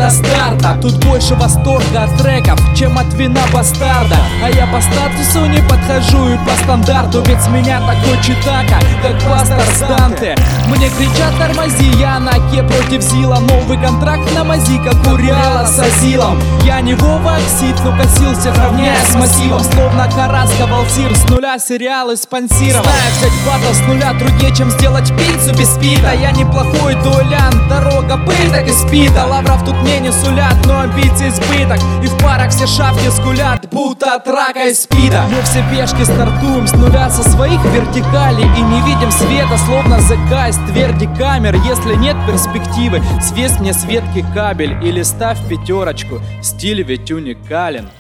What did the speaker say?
до старта. Тут больше восторга от треков, чем от вина бастарда. А я по статусу не подхожу и по стандарту, ведь с меня такой читака, как пастор с Данте. Мне кричат тормози, я на Оке против Зила. Новый контракт на мази, как у Реала с Азилом. Я не Вова Оксид, но косился, равняя с массивом. Словно Караска Валтир, с нуля сериалы спонсировал. Знаю, взять батл с нуля труднее, чем сделать пиццу без пита. Я неплохой дуэлянт, дорога пыток и спита. Лавров тут мне не сулят, но амбиций избыток. И в парах все шавки скулят, будто от рака и спида. Мы все пешки стартуем с нуля со своих вертикалей и не видим света, словно The Geist, тверди камер. Если нет перспективы, свесть мне с ветки кабель или ставь пятерочку, стиль ведь уникален.